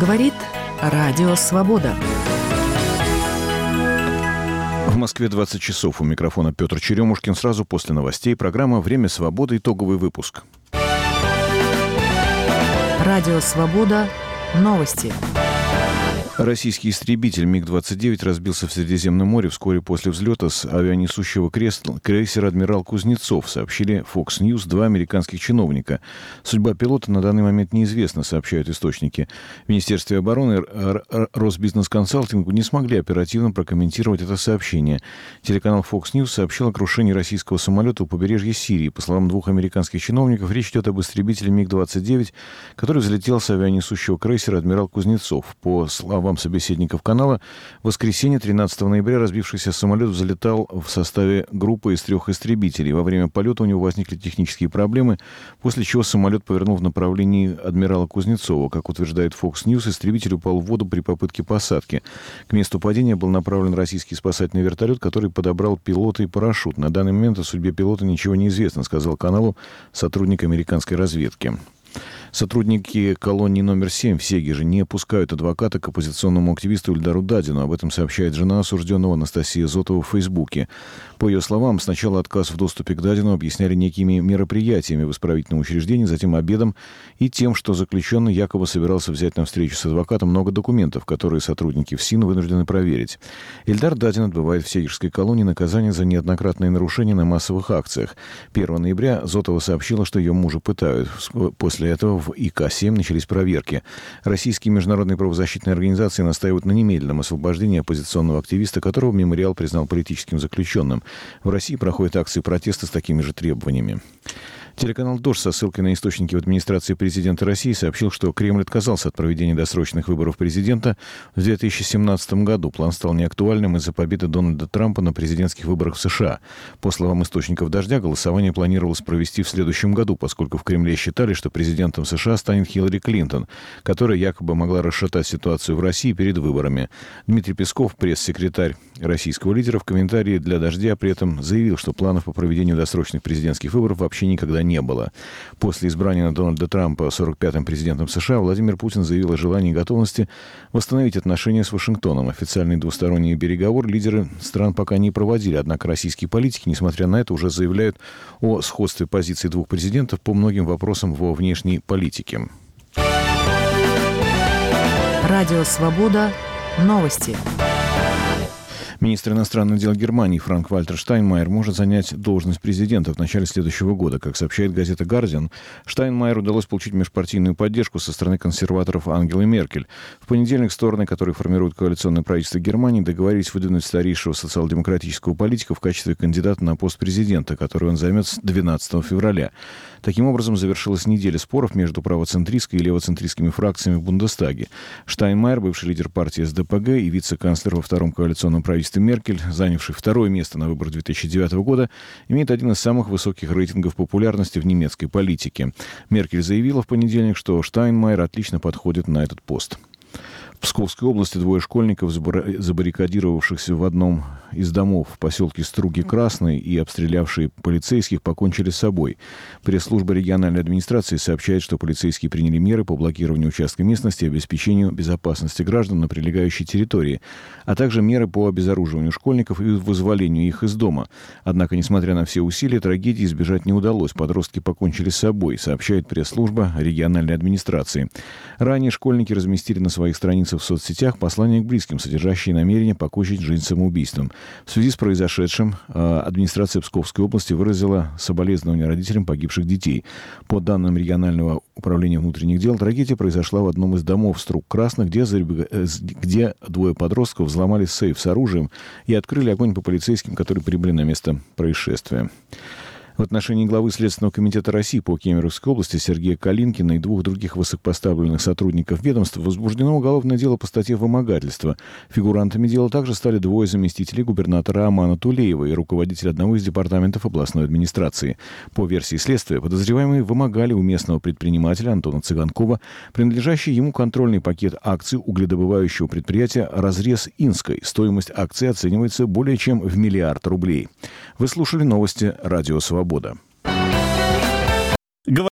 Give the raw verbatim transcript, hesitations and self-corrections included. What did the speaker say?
Говорит Радио Свобода. В Москве двадцать часов. У микрофона Петр Черемушкин. Сразу после новостей программа «Время свободы». Итоговый выпуск. Радио Свобода. Новости. Российский истребитель миг двадцать девять разбился в Средиземном море вскоре после взлета с авианесущего крейсера «Адмирал Кузнецов», сообщили Fox News два американских чиновника. Судьба пилота на данный момент неизвестна, сообщают источники. В Министерстве обороны Росбизнес-консалтингу не смогли оперативно прокомментировать это сообщение. Телеканал Fox News сообщил о крушении российского самолета у побережья Сирии. По словам двух американских чиновников, речь идет об истребителе миг двадцать девять, который взлетел с авианесущего крейсера «Адмирал Кузнецов». По словам собеседников канала, в воскресенье тринадцатого ноября разбившийся самолет взлетал в составе группы из трех истребителей. Во время полета у него возникли технические проблемы, после чего самолет повернул в направлении «Адмирала Кузнецова». Как утверждает Fox News, истребитель упал в воду при попытке посадки. К месту падения был направлен российский спасательный вертолет, который подобрал пилота и парашют. На данный момент о судьбе пилота ничего не известно, сказал каналу сотрудник американской разведки. Сотрудники колонии номер семь в Сегеже не пускают адвоката к оппозиционному активисту Ильдару Дадину. Об этом сообщает жена осужденного Анастасия Зотова в Фейсбуке. По ее словам, сначала отказ в доступе к Дадину объясняли некими мероприятиями в исправительном учреждении, затем обедом и тем, что заключенный якобы собирался взять на встречу с адвокатом много документов, которые сотрудники ФСИН вынуждены проверить. Ильдар Дадин отбывает в Сегежской колонии наказание за неоднократные нарушения на массовых акциях. первого ноября Зотова сообщила, что ее мужа пытают. После этого в И К семь начались проверки. Российские международные правозащитные организации настаивают на немедленном освобождении оппозиционного активиста, которого мемориал признал политическим заключенным. В России проходят акции протеста с такими же требованиями. Телеканал «Дождь» со ссылкой на источники в администрации президента России сообщил, что Кремль отказался от проведения досрочных выборов президента в две тысячи семнадцатом году. План стал неактуальным из-за победы Дональда Трампа на президентских выборах в США. По словам источников «Дождя», голосование планировалось провести в следующем году, поскольку в Кремле считали, что президентом США станет Хиллари Клинтон, которая якобы могла расшатать ситуацию в России перед выборами. Дмитрий Песков, пресс-секретарь российского лидера, в комментарии для «Дождя» при этом заявил, что планов по проведению досрочных президентских выборов вообще никогда не не было. После избрания Дональда Трампа сорок пятым президентом США Владимир Путин заявил о желании и готовности восстановить отношения с Вашингтоном. Официальный двусторонний переговор лидеры стран пока не проводили, однако российские политики, несмотря на это, уже заявляют о сходстве позиций двух президентов по многим вопросам во внешней политике. Радио Свобода. Новости. Министр иностранных дел Германии Франк-Вальтер Штайнмайер может занять должность президента в начале следующего года. Как сообщает газета «Гардиан», Штайнмайеру удалось получить межпартийную поддержку со стороны консерваторов Ангелы Меркель. В понедельник стороны, которые формируют коалиционное правительство Германии, договорились выдвинуть старейшего социал-демократического политика в качестве кандидата на пост президента, который он займет с двенадцатого февраля. Таким образом, завершилась неделя споров между правоцентристской и левоцентристскими фракциями в Бундестаге. Штайнмайер, бывший лидер партии эс дэ пэ гэ и вице-канцлер во втором коалиционном правительстве Меркель, занявший второе место на выборах две тысячи девятого года, имеет один из самых высоких рейтингов популярности в немецкой политике. Меркель заявила в понедельник, что Штайнмайер отлично подходит на этот пост. В Псковской области двое школьников, забаррикадировавшихся в одном из домов в поселке Струги-Красный и обстрелявшие полицейских, покончили с собой. Пресс-служба региональной администрации сообщает, что полицейские приняли меры по блокированию участка местности и обеспечению безопасности граждан на прилегающей территории, а также меры по обезоруживанию школьников и вызволению их из дома. Однако, несмотря на все усилия, трагедии избежать не удалось. Подростки покончили с собой, сообщает пресс-служба региональной администрации. Ранее школьники разместили на своих страницах в соцсетях послания к близким, содержащие намерение покончить жизнь самоубийством. В связи с произошедшим администрация Псковской области выразила соболезнования родителям погибших детей. По данным регионального управления внутренних дел, трагедия произошла в одном из домов Струг Красных, где, где двое подростков взломали сейф с оружием и открыли огонь по полицейским, которые прибыли на место происшествия. В отношении главы Следственного комитета России по Кемеровской области Сергея Калинкина и двух других высокопоставленных сотрудников ведомства возбуждено уголовное дело по статье «Вымогательство». Фигурантами дела также стали двое заместителей губернатора Амана Тулеева и руководитель одного из департаментов областной администрации. По версии следствия, подозреваемые вымогали у местного предпринимателя Антона Цыганкова принадлежащий ему контрольный пакет акций угледобывающего предприятия «Разрез Инской». Стоимость акций оценивается более чем в миллиард рублей. Вы слушали новости «Радио Свобода».